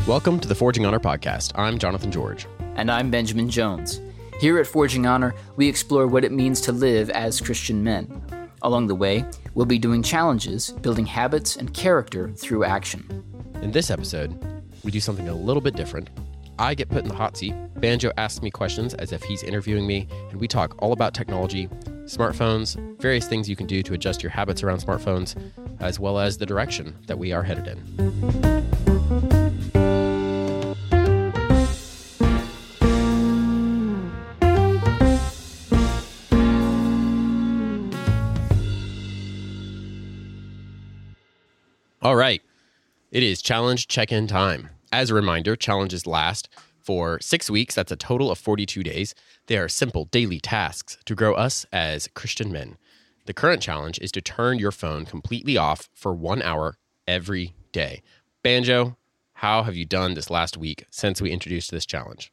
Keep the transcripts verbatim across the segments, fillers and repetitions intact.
Welcome to the Forging Honor podcast. I'm Jonathan George. And I'm Benjamin Jones. Here at Forging Honor, we explore what it means to live as Christian men. Along the way, we'll be doing challenges, building habits and character through action. In this episode, we do something a little bit different. I get put in the hot seat, Banjo asks me questions as if he's interviewing me, and we talk all about technology, smartphones, various things you can do to adjust your habits around smartphones, as well as the direction that we are headed in. All right, it is challenge check-in time. As a reminder, challenges last for six weeks. That's a total of forty-two days. They are simple daily tasks to grow us as Christian men. The current challenge is to turn your phone completely off for one hour every day. Banjo, how have you done this last week since we introduced this challenge?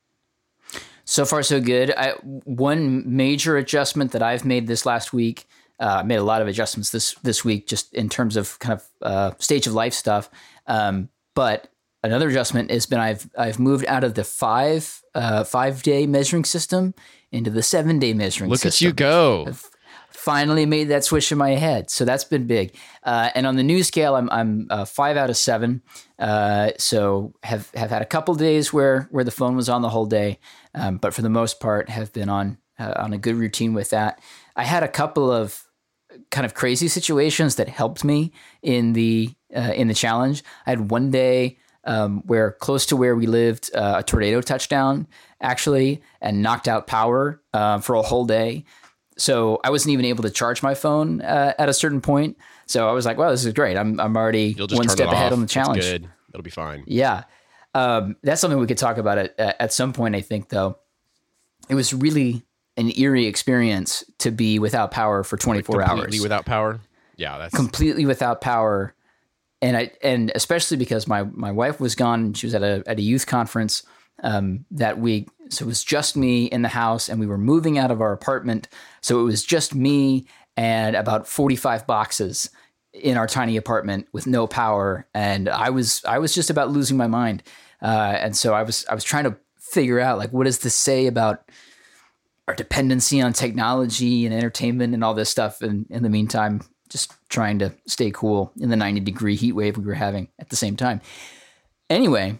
So far, so good. I, one major adjustment that I've made this last week, I uh, made a lot of adjustments this this week just in terms of kind of uh, stage of life stuff. Um, but another adjustment has been I've I've moved out of the five uh, five day measuring system into the seven day measuring Look system. Look at you go! I've finally made that switch in my head, so that's been big. Uh, and on the news scale, I'm I'm uh, five out of seven. Uh, so have have had a couple days where where the phone was on the whole day, um, but for the most part, have been on uh, on a good routine with that. I had a couple of kind of crazy situations that helped me in the uh, in the challenge. I had one day um, where close to where we lived, uh, a tornado touched down actually and knocked out power uh, for a whole day. So I wasn't even able to charge my phone uh, at a certain point. So I was like, "Wow, this is great! I'm I'm already one step ahead on the challenge." It's good. It'll be fine. Yeah, um, that's something we could talk about at at some point. I think though, it was really an eerie experience to be without power for twenty-four completely hours. Completely without power? Yeah, that's... Completely without power. And I and especially because my, my wife was gone. She was at a at a youth conference um, that week. So it was just me in the house, and we were moving out of our apartment. So it was just me and about forty-five boxes in our tiny apartment with no power. And I was I was just about losing my mind. Uh, and so I was I was trying to figure out, like, what does this say about our dependency on technology and entertainment and all this stuff. And in the meantime, just trying to stay cool in the ninety degree heat wave we were having at the same time. Anyway,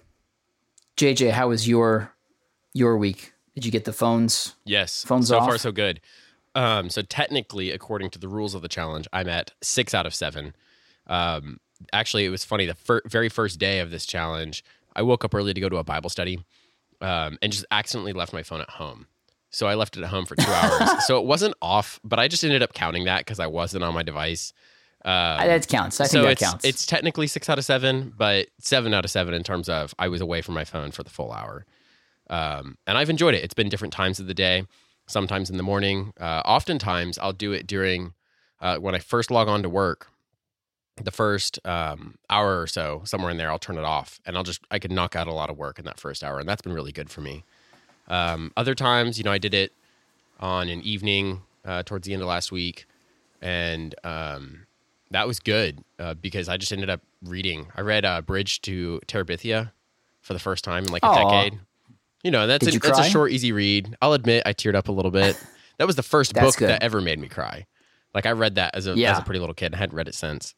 J J, how was your your week? Did you get the phones? Yes. Phones so off? So far, so good. Um, so technically, according to the rules of the challenge, I'm at six out of seven. Um, actually, it was funny. The fir- very first day of this challenge, I woke up early to go to a Bible study um, and just accidentally left my phone at home. So I left it at home for two hours. So it wasn't off, but I just ended up counting that because I wasn't on my device. Um, that counts. I think so that it's, counts. It's technically six out of seven, but seven out of seven in terms of I was away from my phone for the full hour. Um, and I've enjoyed it. It's been different times of the day, sometimes in the morning. Uh, oftentimes I'll do it during uh, when I first log on to work. The first um, hour or so, somewhere in there, I'll turn it off, and I'll just I could knock out a lot of work in that first hour, and that's been really good for me. Um, other times, you know, I did it on an evening uh, towards the end of last week, and um, that was good uh, because I just ended up reading. I read uh, Bridge to Terabithia for the first time in like a Aww. decade. You know, that's a, that's a short, easy read. I'll admit I teared up a little bit. That was the first book good. that ever made me cry. Like I read that as a yeah. as a pretty little kid. I hadn't read it since.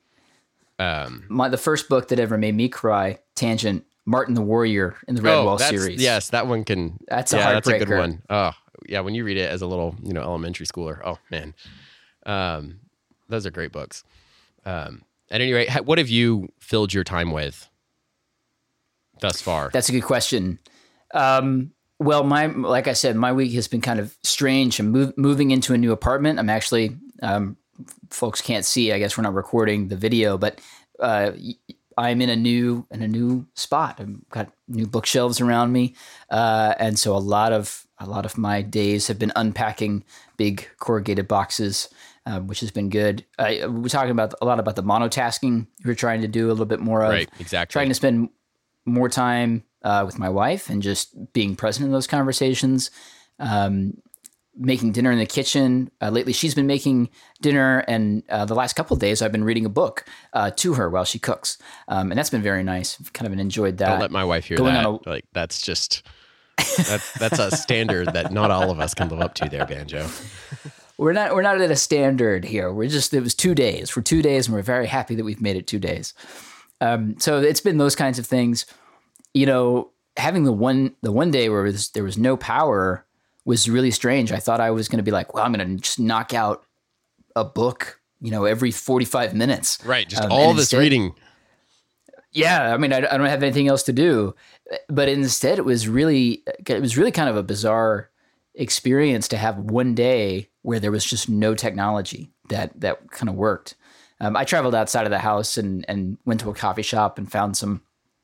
Um, My the first book that ever made me cry, Tangent, Martin the Warrior in the Redwall oh, series. Yes, that one can. That's a yeah, heartbreaker. That's a good one. Oh, yeah. When you read it as a little, you know, elementary schooler, oh man, um, those are great books. Um, at any rate, what have you filled your time with thus far? That's a good question. Um, well, my like I said, my week has been kind of strange. I'm move, moving into a new apartment. I'm actually, um, folks can't see. I guess we're not recording the video, but uh, I'm in a new in a new spot. I've got new bookshelves around me, uh, and so a lot of a lot of my days have been unpacking big corrugated boxes, uh, which has been good. I, we're talking about a lot about the monotasking we're trying to do a little bit more of. Right, exactly. Trying to spend more time uh, with my wife and just being present in those conversations. Um, making dinner in the kitchen. Uh, lately, she's been making dinner, and uh, the last couple of days, I've been reading a book uh, to her while she cooks, um, and that's been very nice. I've kind of enjoyed that. Don't let my wife hear Going that. on a- Like that's just that's that's a standard that not all of us can live up to. There, Banjo. We're not we're not at a standard here. We're just it was two days. For two days, and we're very happy that we've made it two days. Um, so it's been those kinds of things. You know, having the one the one day where was, there was no power was really strange. I thought I was going to be like, well, I'm going to just knock out a book, you know, every forty-five minutes. Right, just Um, all and this instead- reading. Yeah, I mean, I, I don't have anything else to do, but instead, it was really, it was really kind of a bizarre experience to have one day where there was just no technology that that kind of worked. Um, I traveled outside of the house and and went to a coffee shop and found some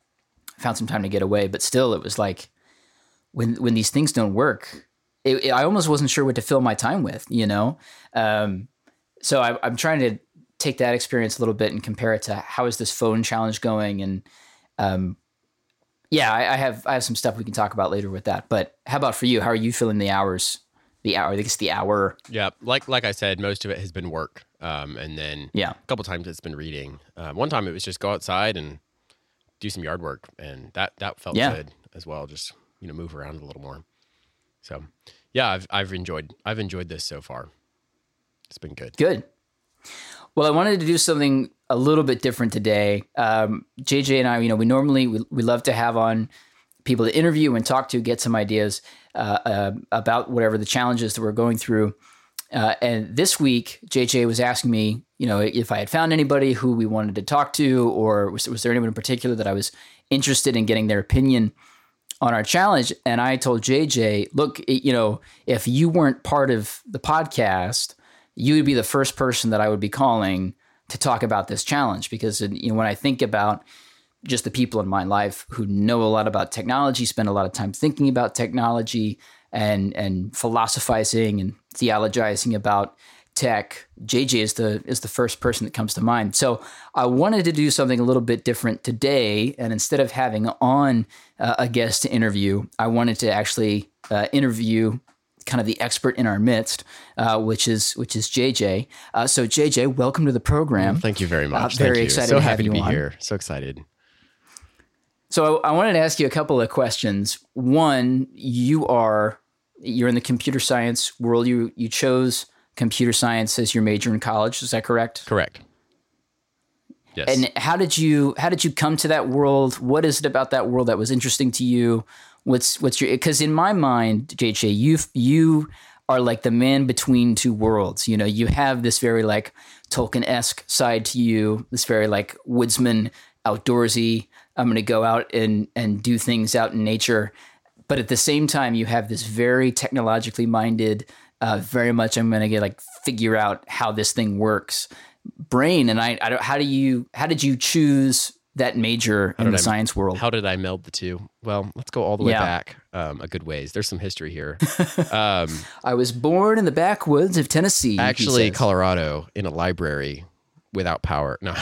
found some time to get away, but still, it was like when when these things don't work, it, it, I almost wasn't sure what to fill my time with, you know. Um, so I, I'm trying to take that experience a little bit and compare it to how is this phone challenge going, and um, yeah, I, I have I have some stuff we can talk about later with that. But how about for you? How are you feeling the hours? The hour, I think it's the hour. Yeah, like like I said, most of it has been work, um, and then Yeah. a couple times it's been reading. Um, one time it was just go outside and do some yard work, and that that felt Yeah. good as well. Just you know, move around a little more. So, yeah, I've I've enjoyed I've enjoyed this so far. It's been good. Good. Well, I wanted to do something a little bit different today. Um, J J and I, you know, we normally we, we love to have on people to interview and talk to, get some ideas uh, uh, about whatever the challenges that we're going through. Uh, and this week, J J was asking me, you know, if I had found anybody who we wanted to talk to, or was, was there anyone in particular that I was interested in getting their opinion on our challenge. And I told J J, look, it- you know, if you weren't part of the podcast, you would be the first person that I would be calling to talk about this challenge. Because, you know, when I think about just the people in my life who know a lot about technology, spend a lot of time thinking about technology and and philosophizing and theologizing about tech, J J is the is the first person that comes to mind. So I wanted to do something a little bit different today, and instead of having on uh, a guest to interview, I wanted to actually uh, interview kind of the expert in our midst, uh, which is which is J J. Uh, so J J, welcome to the program. Thank you very much. Uh, very Thank you. excited So to have happy you to be on. here. So excited. So I, I wanted to ask you a couple of questions. One, you are you're in the computer science world. You you chose computer science as your major in college. Is that correct? Correct. Yes. And how did you how did you come to that world? What is it about that world that was interesting to you? What's what's your because in my mind, J J, you you are like the man between two worlds. You know, you have this very like Tolkien-esque side to you, this very like woodsman, outdoorsy. I'm going to go out and and do things out in nature, but at the same time, you have this very technologically minded, uh, very much I'm going to get like figure out how this thing works. Brain and I, I don't, how do you how did you choose that major in did the I- science world? How did I meld the two? Well, let's go all the way Yeah. back um, a good ways. There's some history here. um, I was born in the backwoods of Tennessee. he actually, says. Colorado in a library without power. No,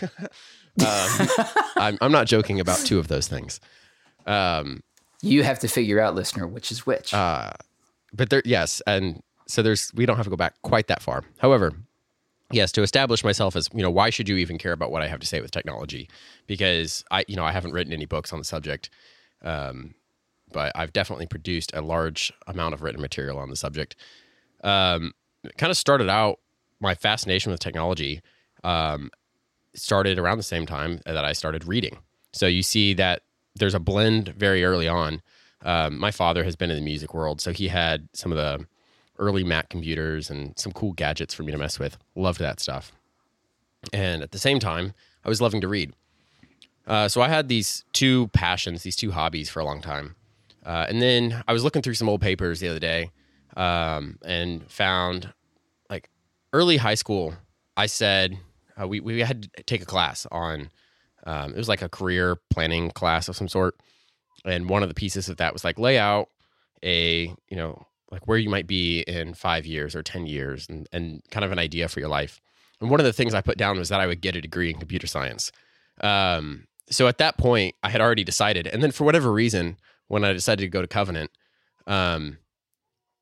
um, I'm, I'm not joking about two of those things. Um, You have to figure out, listener, which is which. uh, but there, yes, and so there's we don't have to go back quite that far. However, yes, to establish myself as, you know, why should you even care about what I have to say with technology? Because I, you know, I haven't written any books on the subject, um, but I've definitely produced a large amount of written material on the subject. Um, it kind of started out my fascination with technology. Um, started around the same time that I started reading. So you see that there's a blend very early on. Um, my father has been in the music world, so he had some of the early Mac computers and some cool gadgets for me to mess with. Loved that stuff. And at the same time, I was loving to read. Uh, so I had these two passions, these two hobbies for a long time. Uh, and then I was looking through some old papers the other day um, and found, like, early high school, I said, uh, we, we had to take a class on, um, it was like a career planning class of some sort. And one of the pieces of that was like lay out a, you know, like where you might be in five years or ten years and, and kind of an idea for your life. And one of the things I put down was that I would get a degree in computer science. Um, so at that point I had already decided. And then for whatever reason, when I decided to go to Covenant, um,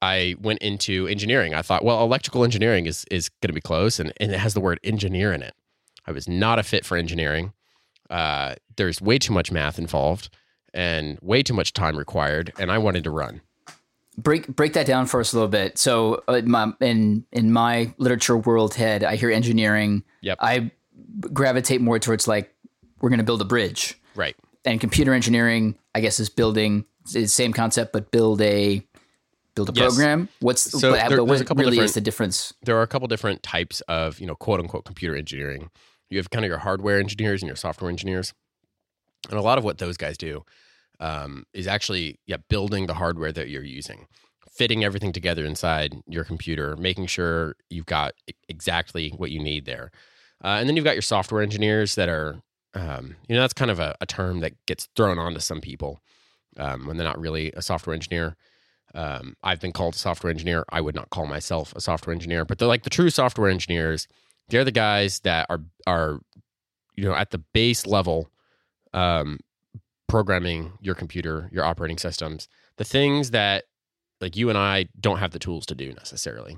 I went into engineering. I thought, well, electrical engineering is is going to be close, and, and it has the word engineer in it. I was not a fit for engineering. Uh, there's way too much math involved and way too much time required, and I wanted to run. Break break that down for us a little bit. So uh, my, in in my literature world head, I hear engineering. Yep. I gravitate more towards like we're going to build a bridge, Right. and computer engineering, I guess, is building it's the same concept, but build a build a Yes. program. What's So but, there- but there's a what couple really different- is the difference? There are a couple different types of, you know, quote unquote computer engineering. You have kind of your hardware engineers and your software engineers. And a lot of what those guys do um, is actually yeah, building the hardware that you're using, fitting everything together inside your computer, making sure you've got e- exactly what you need there. Uh, and then you've got your software engineers that are, um, you know, that's kind of a, a term that gets thrown on to some people um, when they're not really a software engineer. Um, I've been called a software engineer. I would not call myself a software engineer, but they're like the true software engineers. They're the guys that are are you know at the base level, um, programming your computer, your operating systems, the things that like you and I don't have the tools to do necessarily.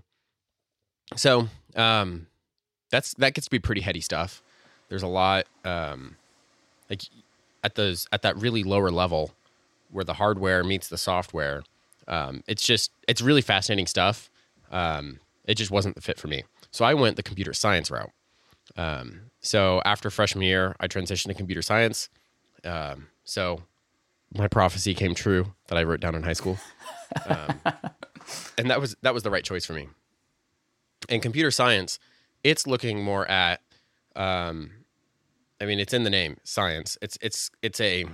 So um, that's that gets to be pretty heady stuff. There's a lot um, like at those at that really lower level where the hardware meets the software. Um, it's just, it's really fascinating stuff. Um, it just wasn't the fit for me. So I went the computer science route. Um, so after freshman year, I transitioned to computer science. Um, so my prophecy came true that I wrote down in high school. Um, and that was, that was the right choice for me. And computer science, it's looking more at, um, I mean, it's in the name, science. It's, it's, it's a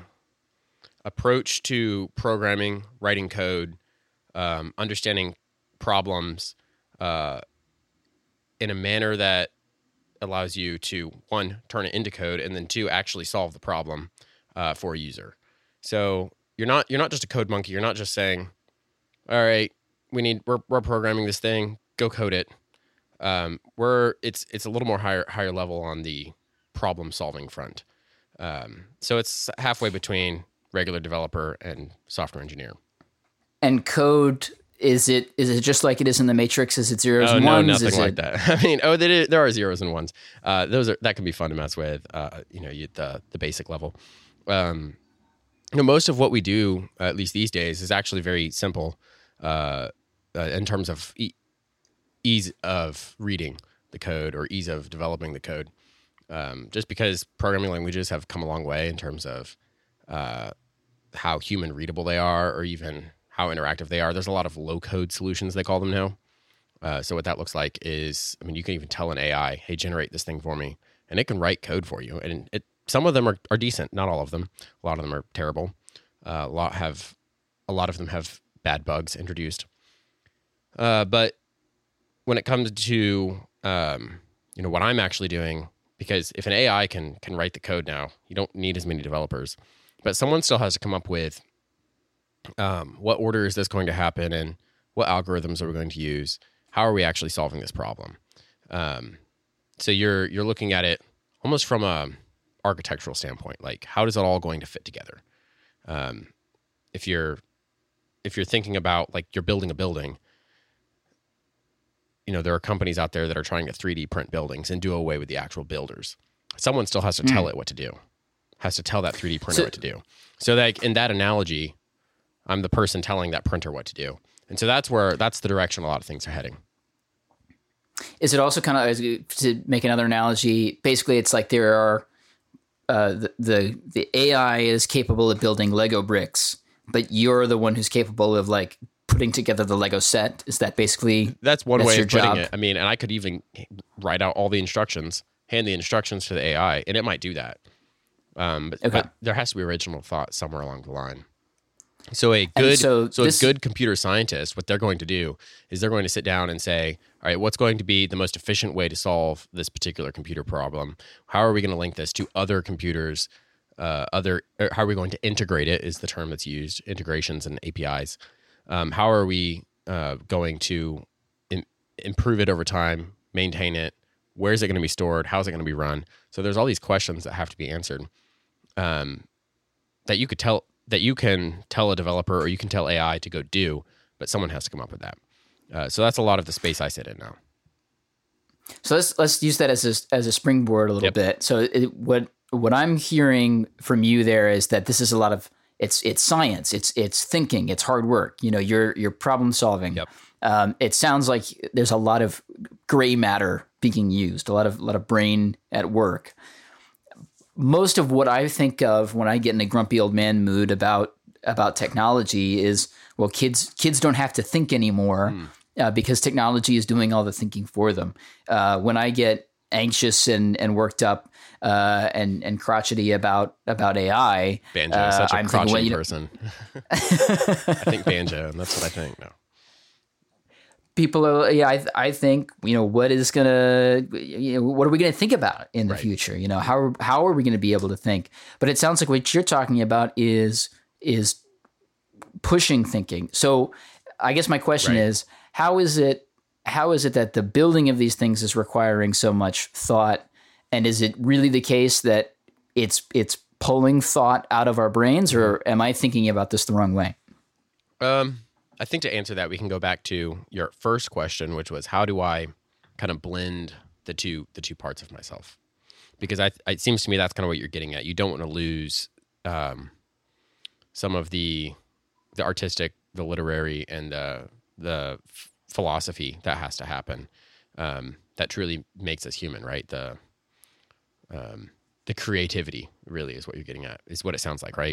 approach to programming, writing code, um, understanding problems uh, in a manner that allows you to, one, turn it into code, and then two, actually solve the problem uh, for a user. So you're not you're not just a code monkey. You're not just saying, all right, we need we're we're programming this thing, go code it. Um, we're it's it's a little more higher higher level on the problem solving front. Um, so it's halfway between regular developer and software engineer. And code, is it is it just like it is in the Matrix? Is it zeros Oh and no, ones? nothing is like it, that. I mean, oh, there there are zeros and ones. Uh, those are that can be fun to mess with. Uh, you know, you, the the basic level. Um, you know, most of what we do, uh, at least these days, is actually very simple uh, uh, in terms of e- ease of reading the code or ease of developing the code. Um, just because programming languages have come a long way in terms of uh, how human readable they are, or even how interactive they are. There's a lot of low code solutions, they call them now. Uh, so what that looks like is, I mean, you can even tell an A I, hey, generate this thing for me, and it can write code for you. And it, some of them are, are decent, not all of them. A lot of them are terrible. Uh, a lot have, a lot of them have bad bugs introduced. Uh, but when it comes to, um, you know, what I'm actually doing, because if an A I can can write the code now, you don't need as many developers. But someone still has to come up with um, what order is this going to happen, and what algorithms are we going to use? How are we actually solving this problem? Um, so you're you're looking at it almost from a architectural standpoint, like how is it all going to fit together? Um, if you're if you're thinking about like you're building a building, you know, there are companies out there that are trying to three D print buildings and do away with the actual builders. Someone still has to tell Mm. it what to do, has to tell that three D printer So- what to do. So like in that analogy, I'm the person telling that printer what to do. And so that's where, that's the direction a lot of things are heading. Is it also kind of, to make another analogy, basically it's like there are, uh, the, the, the A I is capable of building Lego bricks, but you're the one who's capable of like putting together the Lego set? Is that basically, That's one That's way your of putting job. it. I mean, and I could even write out all the instructions, hand the instructions to the A I, and it might do that. Um, but, Okay. but there has to be original thought somewhere along the line. So a good, so so, this- a good computer scientist, what they're going to do is they're going to sit down and say, all right, what's going to be the most efficient way to solve this particular computer problem? How are we going to link this to other computers? Uh, other, or how are we going to integrate it? Is the term that's used, integrations and A P Is. Um, how are we uh, going to im- improve it over time, maintain it? Where is it going to be stored? How is it going to be run? So there's all these questions that have to be answered. Um, that you could tell that you can tell a developer or you can tell A I to go do, but someone has to come up with that. Uh, so that's a lot of the space I sit in now. So let's let's use that as a, as a springboard a little Yep. bit. So it, what what I'm hearing from you there is that this is a lot of it's it's science, it's it's thinking, it's hard work. You know, you're you're problem solving. Yep. Um, it sounds like there's a lot of gray matter being used, a lot of a lot of brain at work. Most of what I think of when I get in a grumpy old man mood about about technology is, well, kids kids don't have to think anymore. Mm. Uh, because technology is doing all the thinking for them. Uh, when I get anxious and, and worked up uh, and and crotchety about about A I, Banjo, uh, such a I'm crotchety thinking, well, you know, person. I think Banjo, and that's what I think. No, people are. Yeah, I I think you know what is gonna. You know, what are we gonna think about in the Right. future? You know, how how are we gonna be able to think? But it sounds like what you're talking about is is pushing thinking. So I guess my question Right. is. How is it? How is it that the building of these things is requiring so much thought? And is it really the case that it's it's pulling thought out of our brains, or am I thinking about this the wrong way? Um, I think to answer that, we can go back to your first question, which was how do I kind of blend the two the two parts of myself? Because I, it seems to me that's kind of what you're getting at. You don't want to lose um, some of the the artistic, the literary, and the the f- philosophy that has to happen. Um, that truly makes us human, right? The um, the creativity really is what you're getting at. Is what it sounds like, right?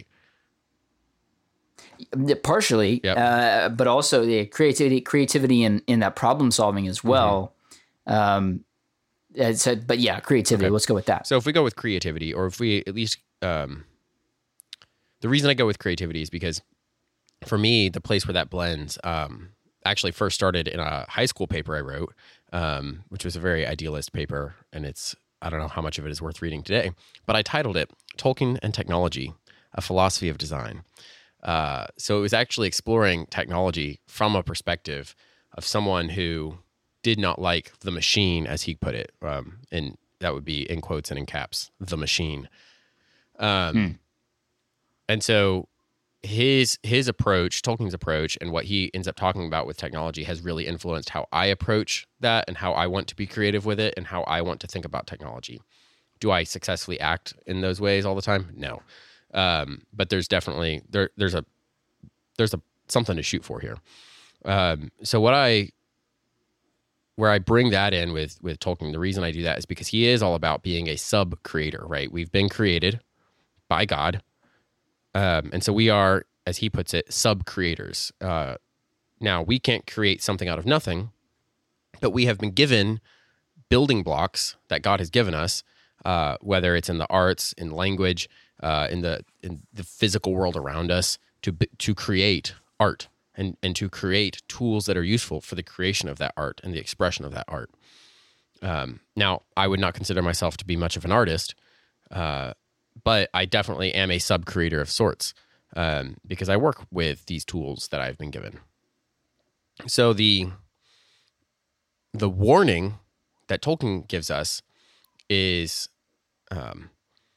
Partially, Yep. uh, but also the creativity, creativity in, in that problem solving as well. Mm-hmm. Um, it's a, but yeah, creativity. Okay. Let's go with that. So if we go with creativity, or if we at least, um, the reason I go with creativity is because for me, the place where that blends um, actually first started in a high school paper I wrote, um, which was a very idealist paper, and it's I don't know how much of it is worth reading today, but I titled it "Tolkien and Technology: A Philosophy of Design." Uh, so it was actually exploring technology from a perspective of someone who did not like the machine, as he put it, um, and that would be in quotes and in caps, the machine. Um, hmm. And so his his approach, Tolkien's approach, and what he ends up talking about with technology has really influenced how I approach that and how I want to be creative with it and how I want to think about technology. Do I successfully act in those ways all the time? No. Um, but there's definitely there there's a there's a something to shoot for here. Um, so what I where I bring that in with with Tolkien, the reason I do that is because he is all about being a sub creator, right? We've been created by God, um, and so we are, as he puts it, sub creators. Uh, now we can't create something out of nothing, but we have been given building blocks that God has given us, uh, whether it's in the arts, in language. Uh, in the in the physical world around us to to create art and, and to create tools that are useful for the creation of that art and the expression of that art. Um, now, I would not consider myself to be much of an artist, uh, but I definitely am a sub-creator of sorts um, because I work with these tools that I've been given. So the the warning that Tolkien gives us is um,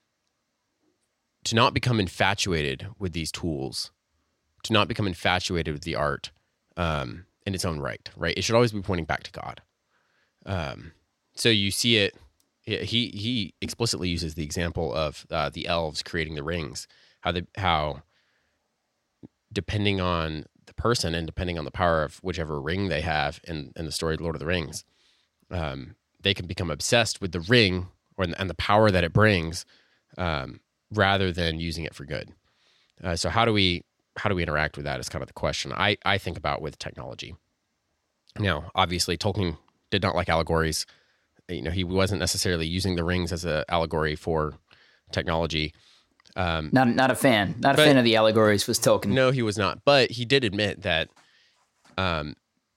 to not become infatuated with these tools, to not become infatuated with the art um, in its own right, right? It should always be pointing back to God. Um, so you see it, he he explicitly uses the example of uh, the elves creating the rings, how the, how depending on the person and depending on the power of whichever ring they have in, in the story of Lord of the Rings, um, they can become obsessed with the ring or and the power that it brings, um, rather than using it for good. Uh, so how do we how do we interact with that is kind of the question I, I think about with technology. Now, obviously, Tolkien did not like allegories. You know, he wasn't necessarily using the rings as an allegory for technology. Um, not not a fan. Not a but, fan of the allegories was Tolkien. No, he was not. But he did admit that um,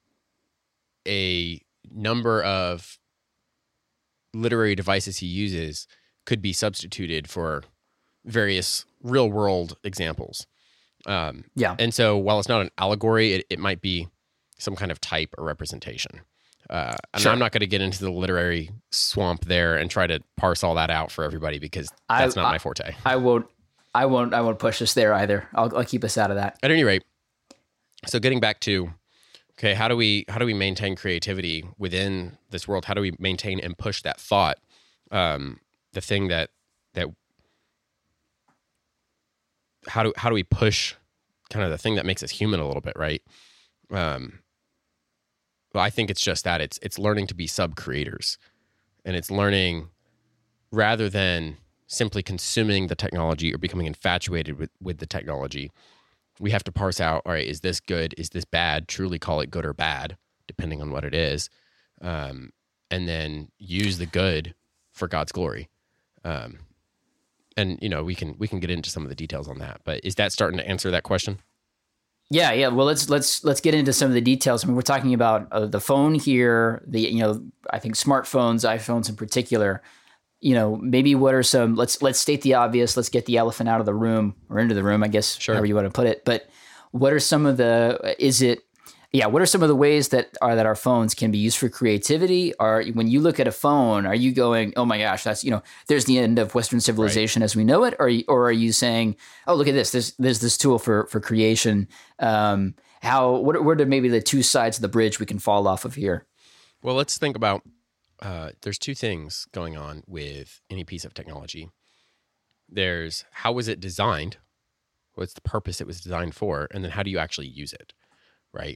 a number of literary devices he uses could be substituted for various real world examples. Um, yeah. And so while it's not an allegory, it, it might be some kind of type or representation. Uh, and sure. I'm not going to get into the literary swamp there and try to parse all that out for everybody because that's I, not I, my forte. I won't, I won't, I won't push us there either. I'll, I'll keep us out of that. At any rate, so getting back to okay, how do we how do we maintain creativity within this world? How do we maintain and push that thought? Um, the thing that that how do how do we push kind of the thing that makes us human a little bit, right? Um, well, I think it's just that it's it's learning to be sub creators, and it's learning rather than simply consuming the technology or becoming infatuated with with the technology. We have to parse out, all right, is this good? Is this bad? Truly call it good or bad, depending on what it is. Um, and then use the good for God's glory. Um, and, you know, we can we can get into some of the details on that. But is that starting to answer that question? Yeah, yeah. Well, let's let's let's get into some of the details. I mean, we're talking about uh, the phone here, the, you know, I think smartphones, iPhones in particular. You know, maybe what are some, let's let's state the obvious, let's get the elephant out of the room or into the room, I guess, Sure. however you want to put it. But what are some of the, is it, yeah, what are some of the ways that are that our phones can be used for creativity? Are, when you look at a phone, are you going, oh my gosh, that's, you know, there's the end of Western civilization right. as we know it? Or, or are you saying, oh, look at this, there's, there's this tool for, for creation. Um, how, what, what are maybe the two sides of the bridge we can fall off of here? Well, let's think about, Uh, there's two things going on with any piece of technology. There's how was it designed? What's the purpose it was designed for? And then how do you actually use it, right?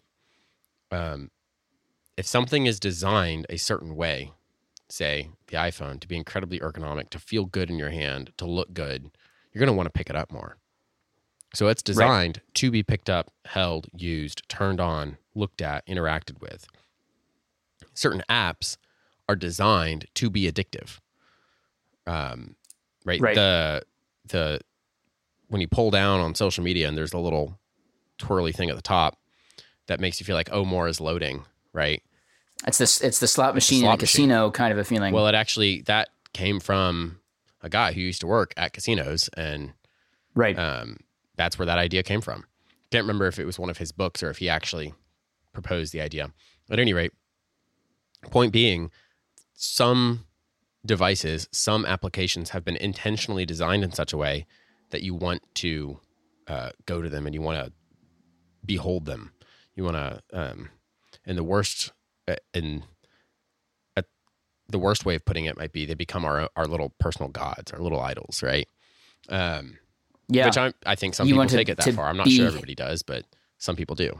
Um, if something is designed a certain way, say the iPhone, to be incredibly ergonomic, to feel good in your hand, to look good, you're going to want to pick it up more. So it's designed right. to be picked up, held, used, turned on, looked at, interacted with. Certain apps are designed to be addictive. Um, right? right. The the when you pull down on social media and there's a little twirly thing at the top that makes you feel like, oh, more is loading, right? It's this it's the slot machine slot in a machine. casino kind of a feeling. Well, it actually that came from a guy who used to work at casinos, and right. um, that's where that idea came from. Can't remember if it was one of his books or if he actually proposed the idea. At any rate, point being, some devices, some applications have been intentionally designed in such a way that you want to uh, go to them and you want to behold them. You want to, um, and the worst, uh, in uh, the worst way of putting it might be they become our our little personal gods, our little idols, right? Um, yeah. Which I I think some you people to, take it that far. I'm not be, sure everybody does, but some people do.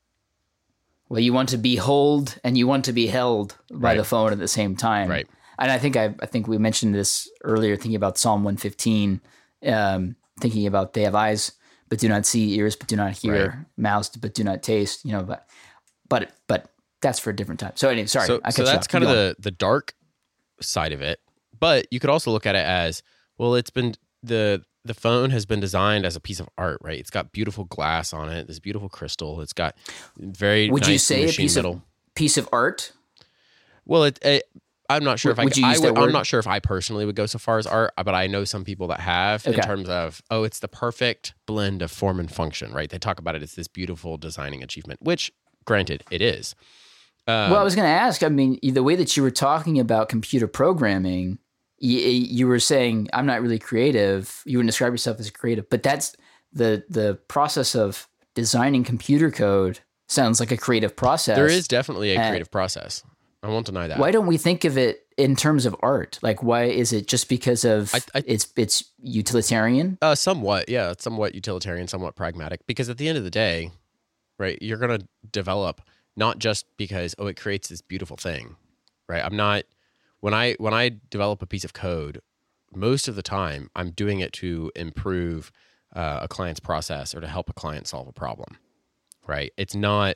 Well, you want to behold and you want to be held by right. the phone at the same time. Right. And I think I, I think we mentioned this earlier, thinking about Psalm one fifteen, um, thinking about they have eyes but do not see, ears but do not hear, right. mouths but do not taste. You know, but but but that's for a different time. So anyway, sorry. So, I so that's kind of the the dark side of it. But you could also look at it as, well, it's been the the phone has been designed as a piece of art, right? It's got beautiful glass on it, this beautiful crystal. It's got very would nice you say a piece middle. of piece of art? Well, it, it I'm not sure would, if I, would you use I that would, word? I'm not sure if I personally would go so far as art, but I know some people that have okay. in terms of, oh, it's the perfect blend of form and function, right? They talk about it as this beautiful designing achievement, which granted it is. Um, well, I was going to ask, I mean, the way that you were talking about computer programming, you, you were saying, I'm not really creative. You wouldn't describe yourself as creative, but that's the the process of designing computer code sounds like a creative process. There is definitely a and creative process. I won't deny that. Why don't we think of it in terms of art? Like, why is it just because of I, I, it's it's utilitarian? Uh, somewhat, yeah. It's somewhat utilitarian, somewhat pragmatic. Because at the end of the day, right, you're going to develop not just because, oh, it creates this beautiful thing, right? I'm not, when I when I develop a piece of code, most of the time I'm doing it to improve uh, a client's process or to help a client solve a problem, right? It's not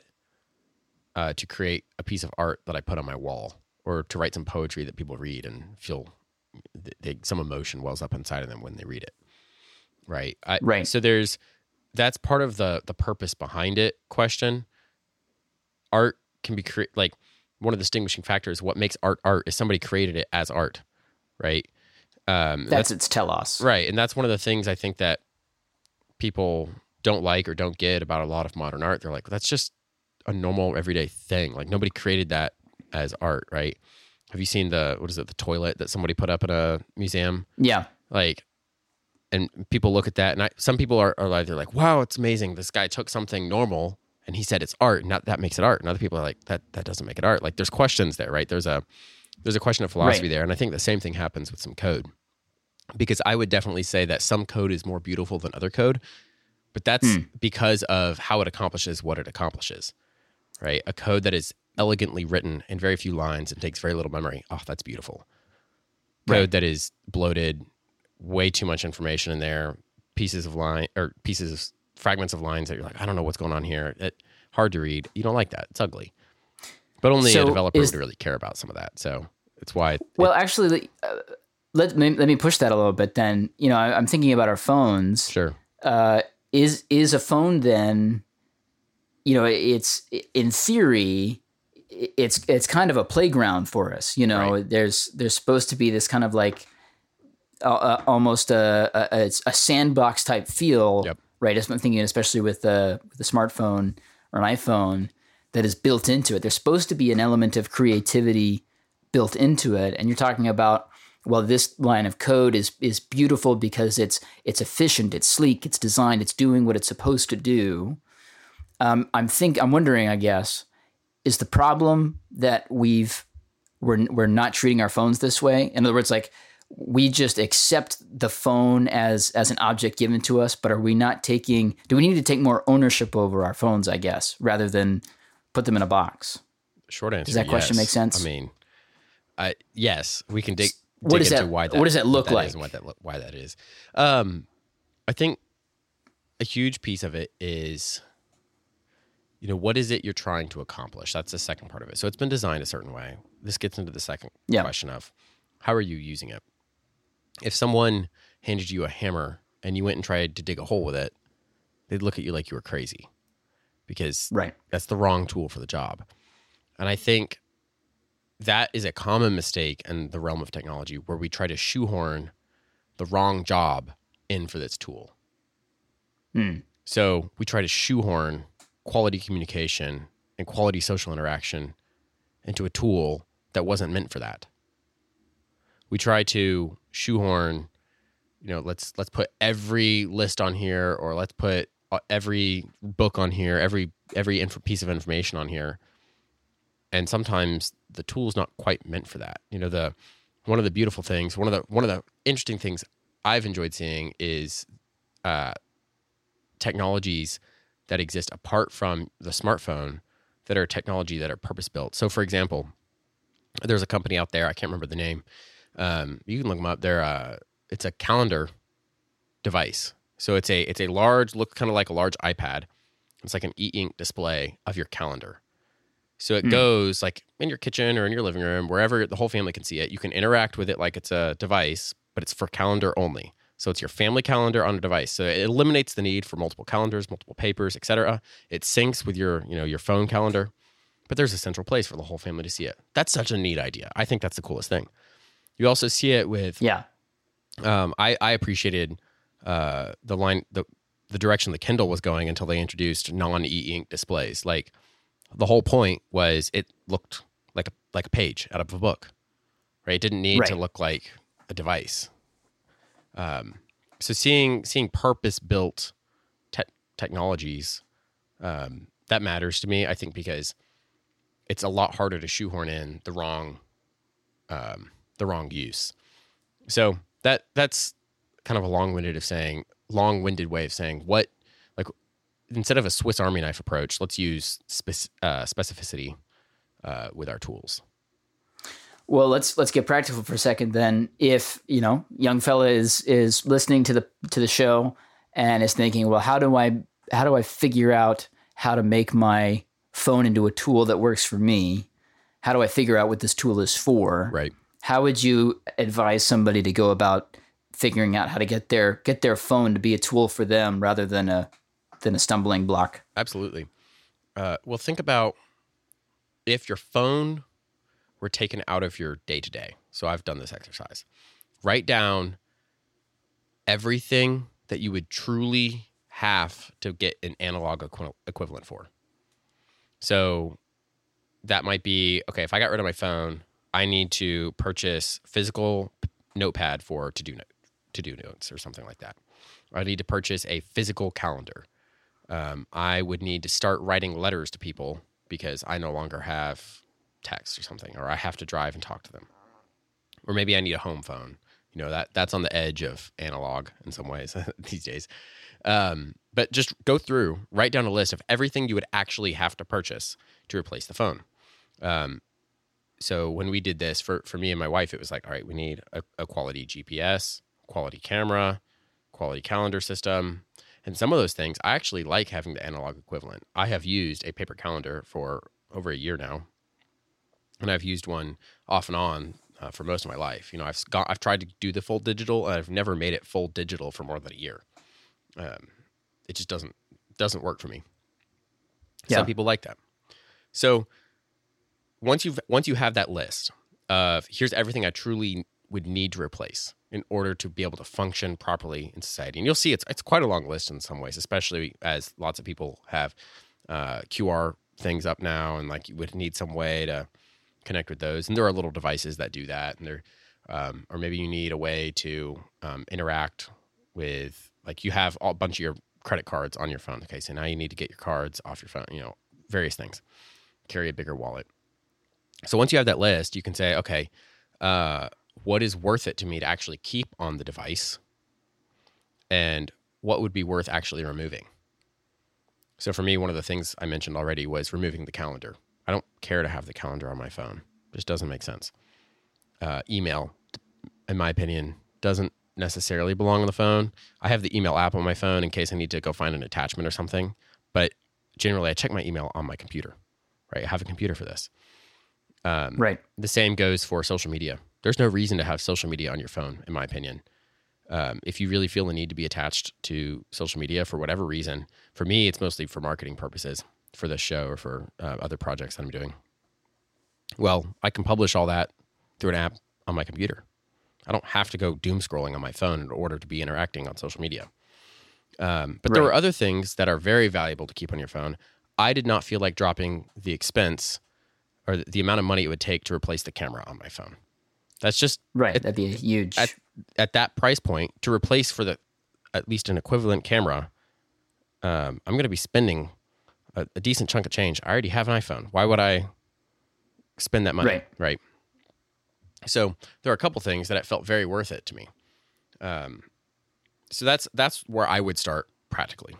uh, to create a piece of art that I put on my wall or to write some poetry that people read and feel they, some emotion wells up inside of them when they read it, right? I, right. So there's, that's part of the the purpose behind it question. Art can be cre- like one of the distinguishing factors. What makes art art is somebody created it as art, right? Um, that's, that's its telos, right? And that's one of the things I think that people don't like or don't get about a lot of modern art. They're like, that's just a normal everyday thing. Like nobody created that as art, right? Have you seen the what is it? The toilet that somebody put up in a museum? Yeah, like. And people look at that, and I, some people are, are either like, wow, it's amazing. This guy took something normal and he said it's art, not that makes it art. And other people are like, that that doesn't make it art. Like there's questions there, right? There's a there's a question of philosophy Right. there. And I think the same thing happens with some code. Because I would definitely say that some code is more beautiful than other code, but that's Hmm. because of how it accomplishes what it accomplishes, right? A code that is elegantly written in very few lines and takes very little memory. Oh, that's beautiful. Code Right. that is bloated, way too much information in there, pieces of line or pieces of fragments of lines that you're like, I don't know what's going on here. It, hard to read. You don't like that. It's ugly. But only So a developer is- would really care about some of that. So it's why. It, Well, actually, uh, let me let me push that a little bit. Then, you know, I, I'm thinking about our phones. sure. Uh, is is a phone then? You know, it's in theory, it's it's kind of a playground for us. You know, Right. there's there's supposed to be this kind of like uh, uh, almost a, a it's a sandbox type feel, Yep. right? As I'm thinking, especially with the with the smartphone or an iPhone that is built into it. There's supposed to be an element of creativity built into it, and you're talking about, well, this line of code is is beautiful because it's it's efficient, it's sleek, it's designed, it's doing what it's supposed to do. Um, I'm think I'm wondering, I guess, is the problem that we've we're we're not treating our phones this way? In other words, like we just accept the phone as as an object given to us, but are we not taking? Do we need to take more ownership over our phones? I guess rather than put them in a box. Short answer. Does that question yes. make sense? I mean, I yes, we can dig, What dig does into that- why that. what does that look is like? and what that lo- why that is. Um, I think a huge piece of it is, you know, what is it you're trying to accomplish? That's the second part of it. So it's been designed a certain way. This gets into the second Yeah. question of how are you using it? If someone handed you a hammer and you went and tried to dig a hole with it, they'd look at you like you were crazy because Right. that's the wrong tool for the job. And I think that is a common mistake in the realm of technology where we try to shoehorn the wrong job in for this tool. Hmm. So we try to shoehorn quality communication and quality social interaction into a tool that wasn't meant for that. We try to shoehorn, you know, let's let's put every list on here, or let's put uh, every book on here, every every inf- piece of information on here. And sometimes the tool's not quite meant for that. You know, the one of the beautiful things, one of the one of the interesting things I've enjoyed seeing is uh, technologies that exist apart from the smartphone that are technology that are purpose built. So, for example, there's a company out there, I can't remember the name. Um, you can look them up. They're uh, it's a calendar device. So it's a it's a large, look kind of like a large iPad. It's like an e-ink display of your calendar. So it Hmm. goes like in your kitchen or in your living room, wherever the whole family can see it. You can interact with it like it's a device, but it's for calendar only. So it's your family calendar on a device. So it eliminates the need for multiple calendars, multiple papers, et cetera. It syncs with your, you know, your phone calendar, but there's a central place for the whole family to see it. That's such a neat idea. I think that's the coolest thing. You also see it with, Yeah. um, I, I appreciated uh, the line, the the direction the Kindle was going until they introduced non e-ink displays. Like the whole point was it looked like a like a page out of a book, right? It didn't need to Right. look like a device. Um, so seeing seeing purpose built te- technologies um, that matters to me. I think because it's a lot harder to shoehorn in the wrong um, the wrong use. So that that's kind of a long-winded of saying long-winded way of saying what, like, instead of a Swiss Army knife approach, let's use spec- uh, specificity uh, with our tools. Well, let's let's get practical for a second then. If, you know, young fella is is listening to the to the show and is thinking, well, how do I how do I figure out how to make my phone into a tool that works for me? How do I figure out what this tool is for? Right. How would you advise somebody to go about figuring out how to get their get their phone to be a tool for them rather than a than a stumbling block? Absolutely. Uh, well, think about if your phone were taken out of your day-to-day. So I've done this exercise. Write down everything that you would truly have to get an analog equi- equivalent for. So that might be, okay, if I got rid of my phone, I need to purchase physical notepad for to-do note, to-do notes or something like that. Or I need to purchase a physical calendar. Um, I would need to start writing letters to people because I no longer have text or something, or I have to drive and talk to them. Or maybe I need a home phone. You know, that that's on the edge of analog in some ways these days. Um, but just go through, write down a list of everything you would actually have to purchase to replace the phone. Um, so when we did this for, for me and my wife, it was like, all right, we need a, a quality G P S, quality camera, quality calendar system. And some of those things, I actually like having the analog equivalent. I have used a paper calendar for over a year now, and I've used one off and on uh, for most of my life. You know, I've got, I've tried to do the full digital, and I've never made it full digital for more than a year. Um, it just doesn't doesn't work for me. Yeah. Some people like that. So once you've once you have that list of here's everything I truly would need to replace in order to be able to function properly in society, and you'll see it's it's quite a long list in some ways, especially as lots of people have uh, Q R things up now, and like you would need some way to connect with those. And there are little devices that do that, and there, um, or maybe you need a way to um, interact with, like you have a bunch of your credit cards on your phone. Okay, so now you need to get your cards off your phone. You know, various things. Carry a bigger wallet. So once you have that list, you can say, okay, uh, what is worth it to me to actually keep on the device, and what would be worth actually removing? So for me, one of the things I mentioned already was removing the calendar. I don't care to have the calendar on my phone. It just doesn't make sense. Uh, email, in my opinion, doesn't necessarily belong on the phone. I have the email app on my phone in case I need to go find an attachment or something. But generally, I check my email on my computer, right? I have a computer for this. Um, right. The same goes for social media. There's no reason to have social media on your phone, in my opinion. Um, if you really feel the need to be attached to social media for whatever reason, for me, it's mostly for marketing purposes, for this show or for uh, other projects that I'm doing. Well, I can publish all that through an app on my computer. I don't have to go doom scrolling on my phone in order to be interacting on social media. Um, but right. There are other things that are very valuable to keep on your phone. I did not feel like dropping the expense or the amount of money it would take to replace the camera on my phone. That's just right. It, That'd be a huge at, at that price point to replace for the at least an equivalent camera. Um, I'm going to be spending a, a decent chunk of change. I already have an iPhone. Why would I spend that money? Right. Right. So there are a couple things that it felt very worth it to me. Um, so that's that's where I would start practically.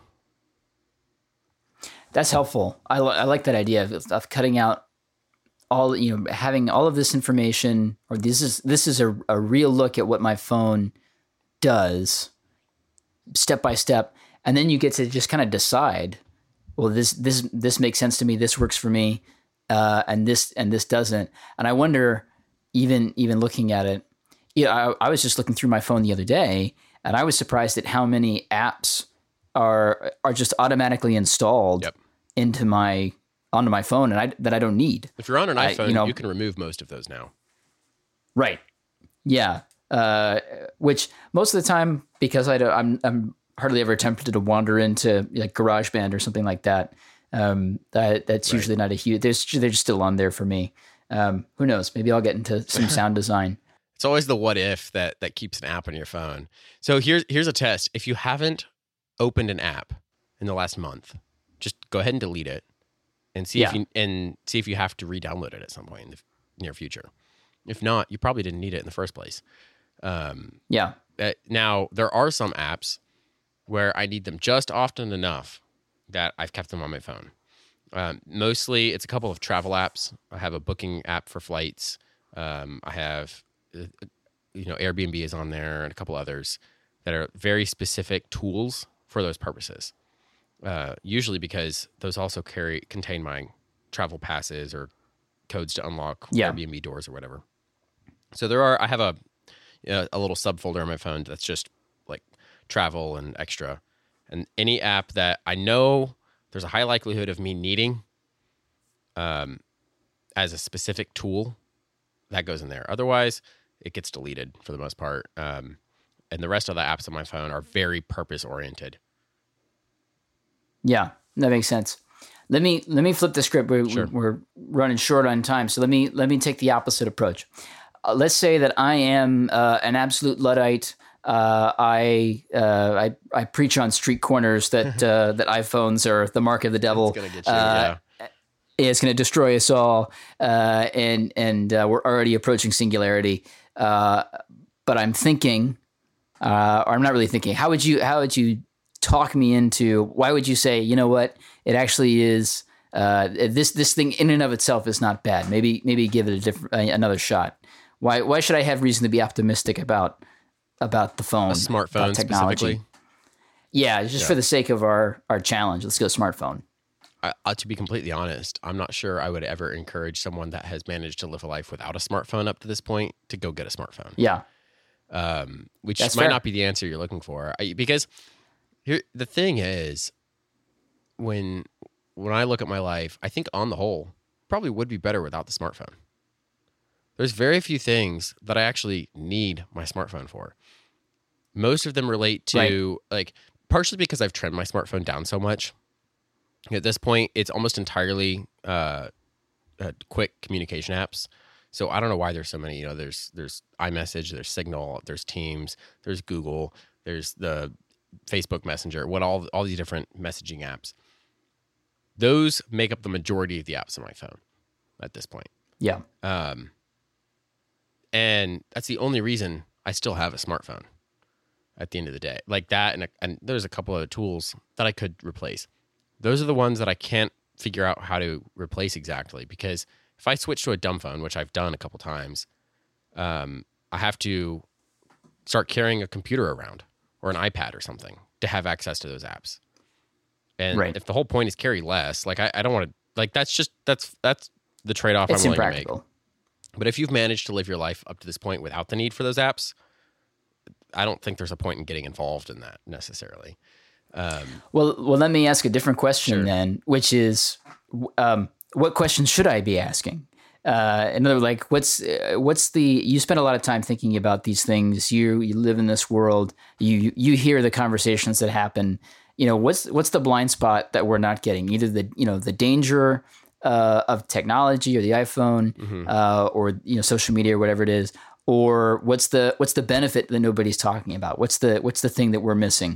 That's helpful. I, li- I like that idea of, of cutting out all, you know, having all of this information, or this is this is a, a real look at what my phone does, step by step, and then you get to just kind of decide, well, this this this makes sense to me, this works for me, uh, and this and this doesn't. And I wonder, even even looking at it, you know, I, I was just looking through my phone the other day, and I was surprised at how many apps are are just automatically installed yep. into my onto my phone, and I that I don't need. If you're on an iPhone, I, you know, you can remove most of those now. Right. Yeah. Uh, which most of the time, because I don't, I'm I'm hardly ever tempted to wander into like GarageBand or something like that. Um, that that's right. usually not a huge. They're they're just still on there for me. Um, who knows? Maybe I'll get into some sound design. It's always the what if that that keeps an app on your phone. So here's here's a test. If you haven't opened an app in the last month, just go ahead and delete it, and see yeah. if you and see if you have to re-download it at some point in the near future. If not, you probably didn't need it in the first place. Um, yeah. Uh, now there are some apps where I need them just often enough that I've kept them on my phone. Um, mostly, it's a couple of travel apps. I have a booking app for flights. Um, I have, uh, you know, Airbnb is on there, and a couple others that are very specific tools for those purposes. Uh, usually because those also carry contain my travel passes or codes to unlock yeah. Airbnb doors or whatever. So there are. I have a uh, a little subfolder on my phone that's just like travel and extra, and any app that I know there's a high likelihood of me needing, um, as a specific tool, that goes in there. Otherwise, it gets deleted for the most part. Um, and the rest of the apps on my phone are very purpose oriented. Yeah, that makes sense. Let me let me flip the script. We're, sure. we're running short on time, so let me let me take the opposite approach. Uh, let's say that I am uh, an absolute Luddite. uh, I, uh, I I preach on street corners that uh, that iPhones are the mark of the devil. It's gonna get you. Uh, Yeah. it's going to destroy us all, uh, and and uh, we're already approaching singularity. Uh, but I'm thinking, uh, or I'm not really thinking. How would you how would you talk me into? Why would you say, you know what? It actually is. Uh, this this thing in and of itself is not bad. Maybe maybe give it a different another shot. Why why should I have reason to be optimistic about about the phone, A smartphone about technology? specifically. Yeah, just Yeah. for the sake of our our challenge, let's go smartphone. I, uh, to be completely honest, I'm not sure I would ever encourage someone that has managed to live a life without a smartphone up to this point to go get a smartphone. Yeah, Um, which That's might fair. not be the answer you're looking for. I, because here, the thing is, when when I look at my life, I think on the whole, probably would be better without the smartphone. There's very few things that I actually need my smartphone for. Most of them relate to like partially because I've trimmed my smartphone down so much. At this point, it's almost entirely uh, uh, quick communication apps. So I don't know why there's so many. You know, there's there's iMessage, there's Signal, there's Teams, there's Google, there's the Facebook Messenger. What all all these different messaging apps. Those make up the majority of the apps on my phone at this point. yeah, Um, and that's the only reason I still have a smartphone at the end of the day. Like that, and, and there's a couple other tools that I could replace. Those are the ones that I can't figure out how to replace exactly, because if I switch to a dumb phone, which I've done a couple times, um, I have to start carrying a computer around or an iPad or something to have access to those apps. And Right. if the whole point is carry less, like I, I don't want to, like that's just, that's, that's the trade-off I'm it's willing to make. impractical. But if you've managed to live your life up to this point without the need for those apps, I don't think there's a point in getting involved in that necessarily. Um, Well, well, let me ask a different question Sure. then, which is, um, what questions should I be asking? Uh, another, like, what's uh, what's the? You spend a lot of time thinking about these things. You you live in this world. You you hear the conversations that happen. You know, what's what's the blind spot that we're not getting? Either the you know the danger uh, of technology or the iPhone, mhm. uh, or you know social media or whatever it is, or what's the what's the benefit that nobody's talking about? What's the what's the thing that we're missing?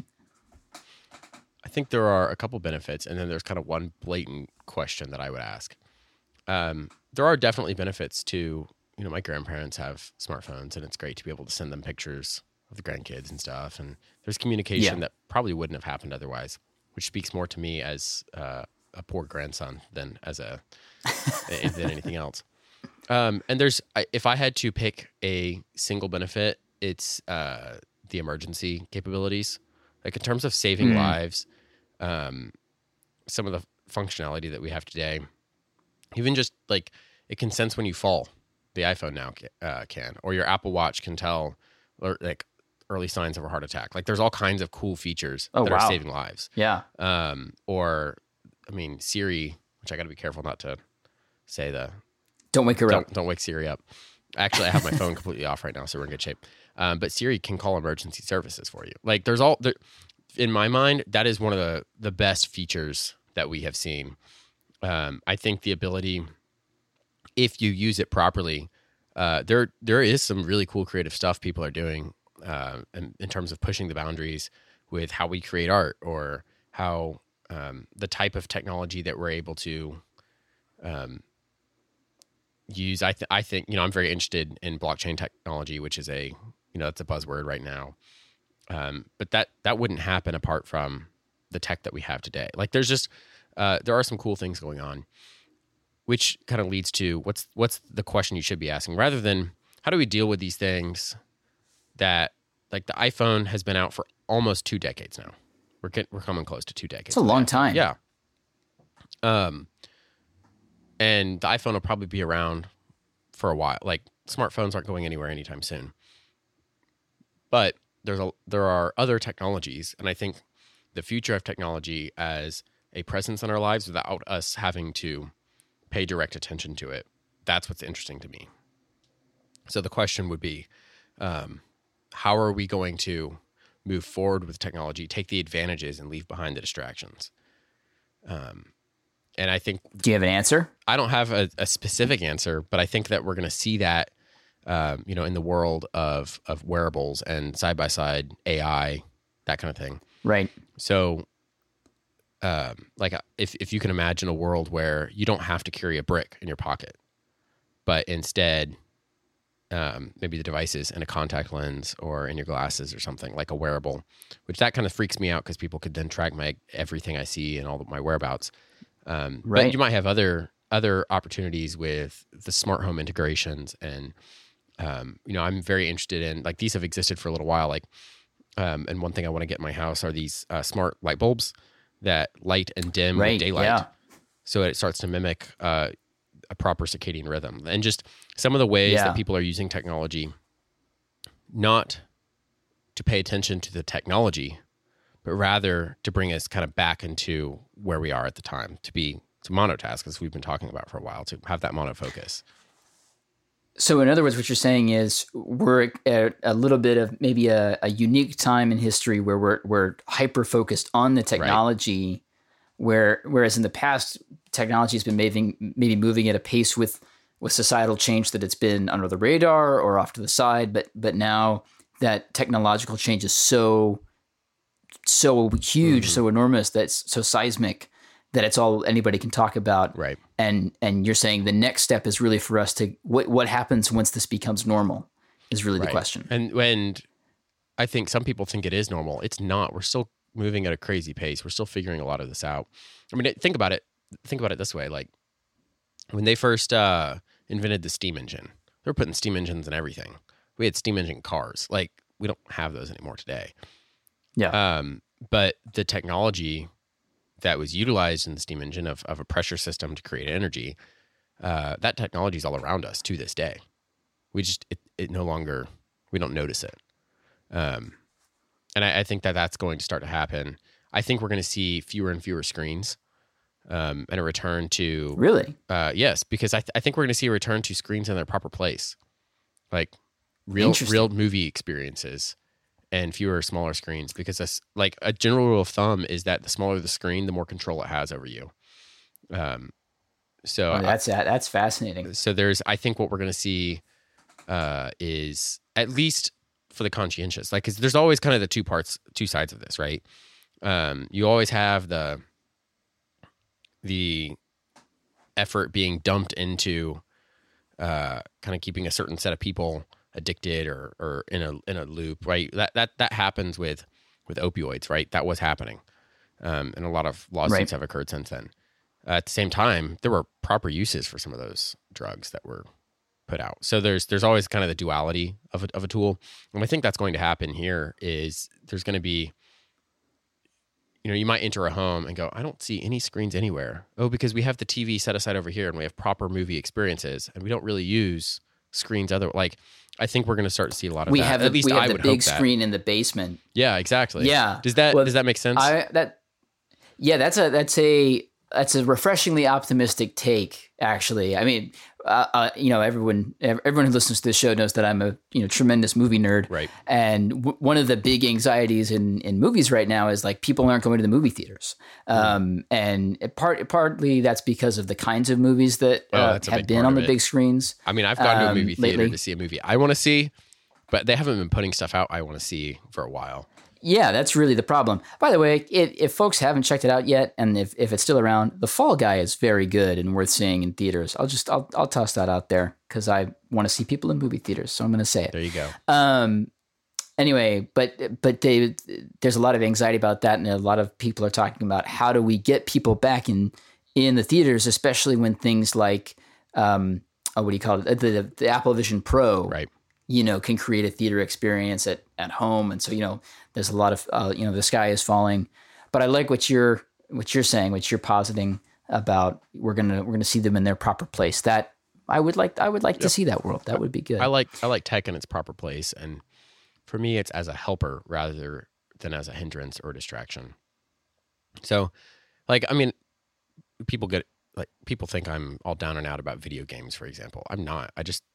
I think there are a couple benefits, and then there's kind of one blatant question that I would ask. Um, there are definitely benefits to, you know, my grandparents have smartphones, and it's great to be able to send them pictures of the grandkids and stuff. And there's communication Yeah. that probably wouldn't have happened otherwise, which speaks more to me as uh, a poor grandson than as a than anything else. Um, and there's, I- if I had to pick a single benefit, it's uh, the emergency capabilities. Like in terms of saving Mm. lives, um, some of the functionality that we have today, even just like it can sense when you fall. The iPhone now ca- uh, can, or your Apple Watch can tell, or like early signs of a heart attack. Like there's all kinds of cool features Oh, that wow. are saving lives. Yeah. Um, or, I mean, Siri, which I got to be careful not to say the Don't wake her up. don't don't wake Siri up. Actually, I have my phone completely off right now, so we're in good shape. Um, but Siri can call emergency services for you. Like there's all there, in my mind, that is one of the the best features that we have seen. Um, I think the ability, if you use it properly, uh, there there is some really cool creative stuff people are doing uh, in, in terms of pushing the boundaries with how we create art, or how um, the type of technology that we're able to um, use. I, th- I think, you know, I'm very interested in blockchain technology, which is a, you know, that's a buzzword right now. Um, but that, that wouldn't happen apart from the tech that we have today. Like there's just, uh, there are some cool things going on, which kind of leads to what's, what's the question you should be asking, rather than how do we deal with these things that, like the iPhone has been out for almost two decades now. We're getting, we're coming close to two decades. It's a long now. time. Yeah. Um, and the iPhone will probably be around for a while. Like smartphones aren't going anywhere anytime soon. But there's a there are other technologies, and I think the future of technology as a presence in our lives without us having to pay direct attention to it. That's what's interesting to me. So the question would be, um, how are we going to move forward with technology, take the advantages, and leave behind the distractions? Um, and I think Do you have an answer? I don't have a, a specific answer, but I think that we're going to see that um, you know, in the world of of wearables and side by side A I, that kind of thing. Right. So, um, like if if you can imagine a world where you don't have to carry a brick in your pocket, but instead, um, maybe the device is in a contact lens or in your glasses or something like a wearable, which that kind of freaks me out because people could then track my everything I see and all of my whereabouts. Um, Right. But you might have other other opportunities with the smart home integrations, and um, you know, I'm very interested in, like, these have existed for a little while. Like, um, and one thing I want to get in my house are these uh, smart light bulbs that light and dim Right. with daylight, Yeah. so it starts to mimic uh, a proper circadian rhythm. And just some of the ways Yeah. that people are using technology, not to pay attention to the technology, but rather to bring us kind of back into where we are at the time, to be to monotask, as we've been talking about for a while, to have that monofocus. So, in other words, what you're saying is we're at a little bit of maybe a, a unique time in history where we're we're hyper focused on the technology, right. where whereas in the past, technology has been maybe maybe moving at a pace with with societal change that it's been under the radar or off to the side, but but now that technological change is so so huge, mm-hmm. so enormous, that's so seismic that it's all anybody can talk about. Right. And and you're saying the next step is really for us to what what happens once this becomes normal is really right. the question. And when I think some people think it is normal, it's not. We're still moving at a crazy pace. We're still figuring a lot of this out. I mean, think about it. Think about it this way: like when they first uh, invented the steam engine, they were putting steam engines in everything. We had steam engine cars. Like, we don't have those anymore today. Yeah. Um, but the technology that was utilized in the steam engine of, of a pressure system to create energy, uh, that technology is all around us to this day. We just, it, it no longer, we don't notice it. Um, and I, I think that that's going to start to happen. I think we're going to see fewer and fewer screens, um, and a return to... Really? Uh, yes, because I, th- I think we're going to see a return to screens in their proper place. Like real, real movie experiences. And fewer smaller screens, because that's like a general rule of thumb is that the smaller the screen, the more control it has over you. Um, so oh, that's I, that's fascinating. So there's, I think what we're going to see uh, is, at least for the conscientious, like, because there's always kind of the two parts, two sides of this, right? Um, you always have the the effort being dumped into uh, kind of keeping a certain set of people addicted or or in a in a loop, right? That that that happens with with opioids, right? That was happening, um, and a lot of lawsuits right. have occurred since then. Uh, at the same time, there were proper uses for some of those drugs that were put out. So there's there's always kind of the duality of a, of a tool, and I think that's going to happen here. Is there's going to be, you know, you might enter a home and go, I don't see any screens anywhere. Oh, because we have the T V set aside over here, and we have proper movie experiences, and we don't really use screens other like. I think we're going to start to see a lot of we that. Have At the, least we have I the would big hope screen that. in the basement. Yeah, exactly. Yeah. Does that well, does that make sense? I, that yeah, that's a that's a that's a refreshingly optimistic take. Actually, I mean, uh, uh, you know, everyone everyone who listens to this show knows that I'm a you know tremendous movie nerd. Right. And w- one of the big anxieties in in movies right now is like people aren't going to the movie theaters. Um, and it part partly that's because of the kinds of movies that Oh, uh, that's a have big been part on of the it. big screens. I mean, I've gone to a um, movie theater lately. to see a movie I want to see, but they haven't been putting stuff out I want to see for a while. Yeah, that's really the problem. By the way, if, if folks haven't checked it out yet, and if, if it's still around, The Fall Guy is very good and worth seeing in theaters. I'll just I'll I'll toss that out there because I want to see people in movie theaters, so I'm going to say it. There you go. Um. Anyway, but but they, there's a lot of anxiety about that, and a lot of people are talking about how do we get people back in in the theaters, especially when things like um oh, what do you call it the the Apple Vision Pro, Right. you know, can create a theater experience at, at home. And so, you know, there's a lot of, uh, you know, the sky is falling, but I like what you're, what you're saying, what you're positing about we're going to, we're going to see them in their proper place. That I would like, I would like yep. to see that world. That would be good. I like, I like tech in its proper place. And for me, it's as a helper rather than as a hindrance or distraction. So like, I mean, people get like, people think I'm all down and out about video games, for example. I'm not. I just,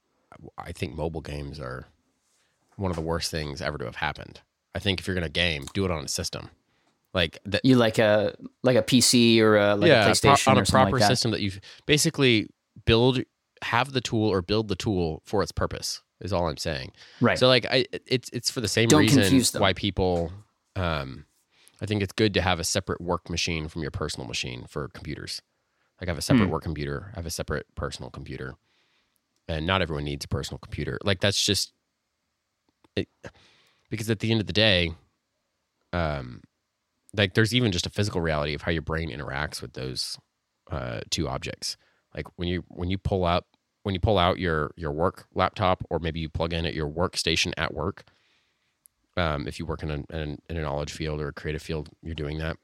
I think mobile games are one of the worst things ever to have happened. I think if you're going to game, do it on a system. Like that, you like a like a P C or a, like yeah, a PlayStation pro- on or a something proper like that. system that you basically build have the tool or build the tool for its purpose is all I'm saying. Right. So like I, it's, it's for the same Don't reason confuse them. why people, um, I think it's good to have a separate work machine from your personal machine for computers. Like I have a separate Hmm. work computer. I have a separate personal computer, and not everyone needs a personal computer. Like that's just it, because at the end of the day, um, like there's even just a physical reality of how your brain interacts with those uh, two objects. Like when you when you pull up when you pull out your your work laptop, or maybe you plug in at your workstation at work. Um, if you work in a, in, in a knowledge field or a creative field, you're doing that,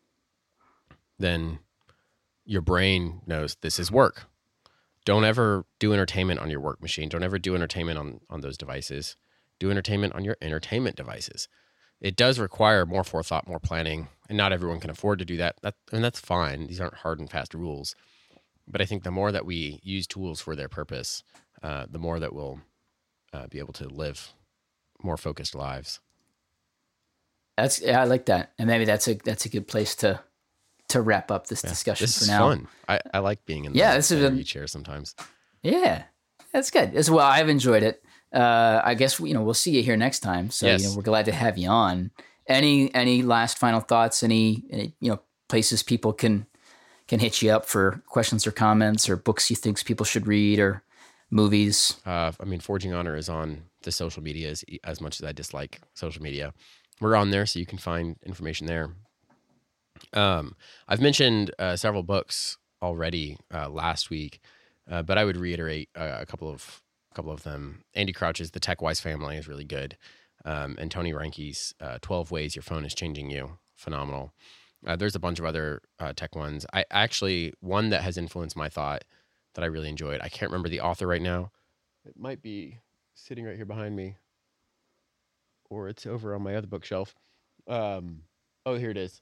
then your brain knows this is work. Don't ever do entertainment on your work machine. Don't ever do entertainment on, on those devices. Do entertainment on your entertainment devices. It does require more forethought, more planning, and not everyone can afford to do that. That and that's fine. These aren't hard and fast rules. But I think the more that we use tools for their purpose, uh, the more that we'll uh, be able to live more focused lives. That's yeah, I like that, and maybe that's a that's a good place to to wrap up this Yeah, discussion this for is now. fun. I, I like being in the Yeah, this is a- chair sometimes. Yeah, that's good as well. I've enjoyed it. Uh, I guess you know we'll see you here next time. So Yes. you know we're glad to have you on. Any any last final thoughts? Any, any you know places people can can hit you up for questions or comments, or books you think people should read, or movies? Uh, I mean, Forging Honor is on the social media as, as much as I dislike social media. We're on there, so you can find information there. Um, I've mentioned uh, several books already uh, last week, uh, but I would reiterate uh, a couple of a couple of them. Andy Crouch's The Tech Wise Family is really good, um, and Tony Reinke's uh, twelve Ways Your Phone is Changing You, phenomenal. Uh, there's a bunch of other uh, tech ones. I actually one that has influenced my thought that I really enjoyed. I can't remember the author right now. It might be sitting right here behind me, or it's over on my other bookshelf. Um, oh, here it is.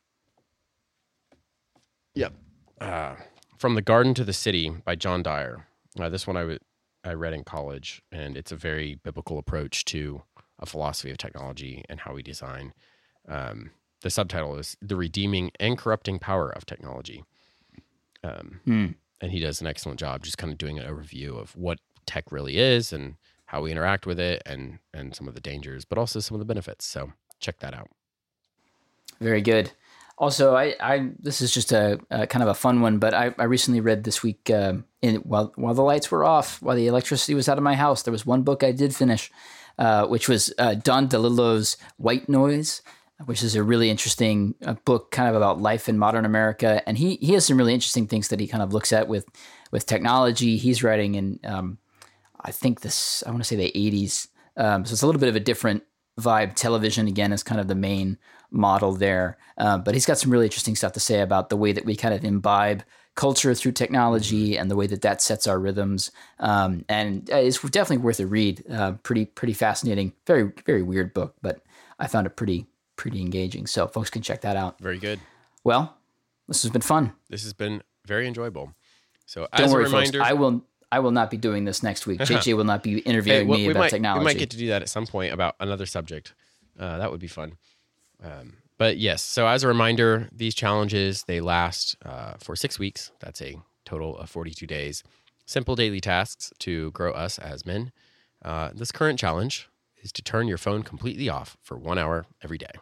Yep. Uh, From the Garden to the City by John Dyer. Uh, this one I, w- I read in college, and it's a very biblical approach to a philosophy of technology and how we design. Um, the subtitle is The Redeeming and Corrupting Power of Technology. Um, Hmm. And he does an excellent job just kind of doing an overview of what tech really is and how we interact with it, and, and some of the dangers, but also some of the benefits. So check that out. Very good. Also, I, I this is just a, a kind of a fun one, but I, I recently read this week uh, in while while the lights were off, while the electricity was out of my house, there was one book I did finish, uh, which was uh, Don DeLillo's White Noise, which is a really interesting uh, book, kind of about life in modern America, and he he has some really interesting things that he kind of looks at with with technology. He's writing in um, I think this I want to say the eighties, um, so it's a little bit of a different vibe. Television again is kind of the main model there, uh, but he's got some really interesting stuff to say about the way that we kind of imbibe culture through technology and the way that that sets our rhythms. Um, and it's definitely worth a read. Uh, pretty pretty fascinating. Very very weird book, but I found it pretty pretty engaging. So folks can check that out. Very good. Well, this has been fun. This has been very enjoyable. So Don't as worry, a reminder, folks. I will I will not be doing this next week. J J will not be interviewing Hey, well, me we about might, technology. We might get to do that at some point about another subject. Uh, that would be fun. Um, but yes, so as a reminder, these challenges, they last uh, for six weeks. That's a total of forty-two days. Simple daily tasks to grow us as men. Uh, this current challenge is to turn your phone completely off for one hour every day.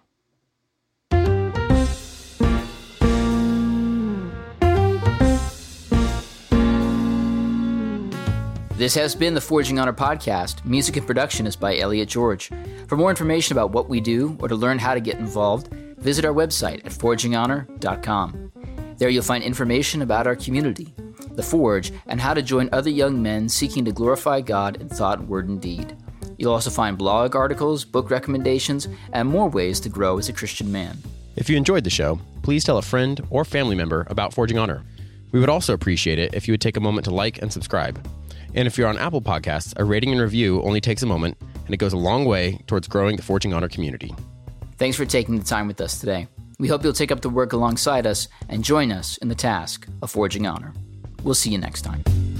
This has been the Forging Honor podcast. Music and production is by Elliot George. For more information about what we do or to learn how to get involved, visit our website at forging honor dot com. There you'll find information about our community, The Forge, and how to join other young men seeking to glorify God in thought, word, and deed. You'll also find blog articles, book recommendations, and more ways to grow as a Christian man. If you enjoyed the show, please tell a friend or family member about Forging Honor. We would also appreciate it if you would take a moment to like and subscribe. And if you're on Apple Podcasts, a rating and review only takes a moment, and it goes a long way towards growing the Forging Honor community. Thanks for taking the time with us today. We hope you'll take up the work alongside us and join us in the task of Forging Honor. We'll see you next time.